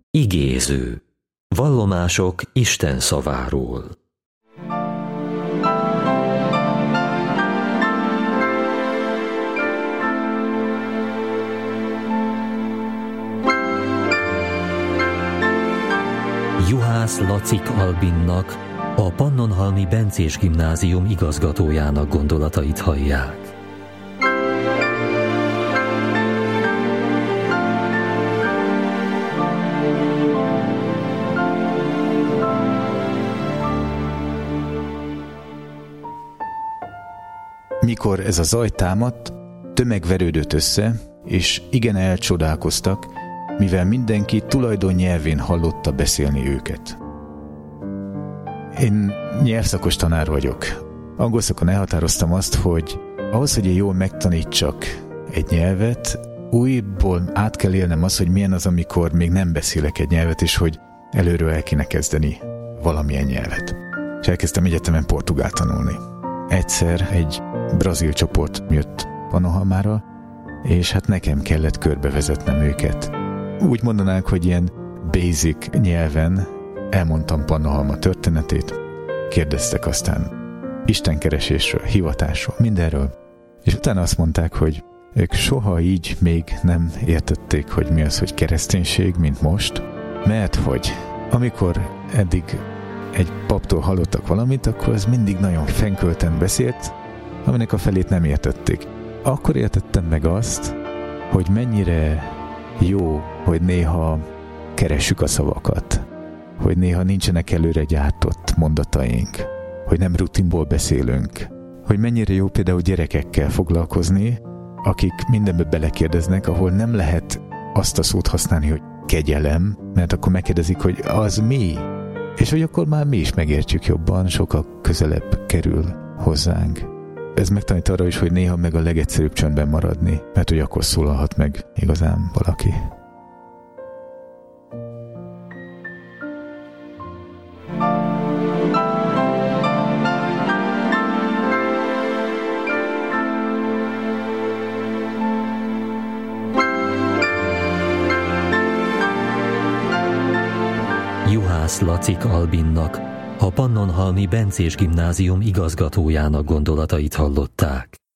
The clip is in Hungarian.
Igéző. Vallomások Isten szaváról. Juhász Lacik Albinnak, a Pannonhalmi Bencés Gimnázium igazgatójának gondolatait hallják. Mikor ez a zaj támadt, tömeg verődött össze, és igen elcsodálkoztak, mivel mindenki tulajdonnyelvén hallotta beszélni őket. Én nyelvszakos tanár vagyok. Angol szakon elhatároztam azt, hogy ahhoz, hogy én jól megtanítsak egy nyelvet, újból át kell élnem az, hogy milyen az, amikor még nem beszélek egy nyelvet, és hogy előről el kéne kezdeni valamilyen nyelvet. És elkezdtem egyetemen portugál tanulni. Egyszer egy brazil csoport jött Pannonhalmára, és hát nekem kellett körbevezetnem őket. Úgy mondanánk, hogy ilyen basic nyelven elmondtam Pannonhalma történetét, kérdeztek aztán istenkeresésről, hivatásról, mindenről, és utána azt mondták, hogy ők soha így még nem értették, hogy mi az, hogy kereszténység, mint most, mert hogy amikor eddig egy paptól hallottak valamit, akkor az mindig nagyon fenkölten beszélt, aminek a felét nem értették. Akkor értettem meg azt, hogy mennyire jó, hogy néha keressük a szavakat, hogy néha nincsenek előre gyártott mondataink, hogy nem rutinból beszélünk, hogy mennyire jó például gyerekekkel foglalkozni, akik mindenbe belekérdeznek, ahol nem lehet azt a szót használni, hogy kegyelem, mert akkor megkérdezik, hogy az mi? És hogy akkor már mi is megértjük jobban, sokkal közelebb kerül hozzánk. Ez megtanít arra is, hogy néha meg a legegyszerűbb csöndben maradni, mert hogy akkor szólalhat meg igazán valaki. Juhász Lacik Albinnak, a Pannonhalmi Bencés Gimnázium igazgatójának gondolatait hallották.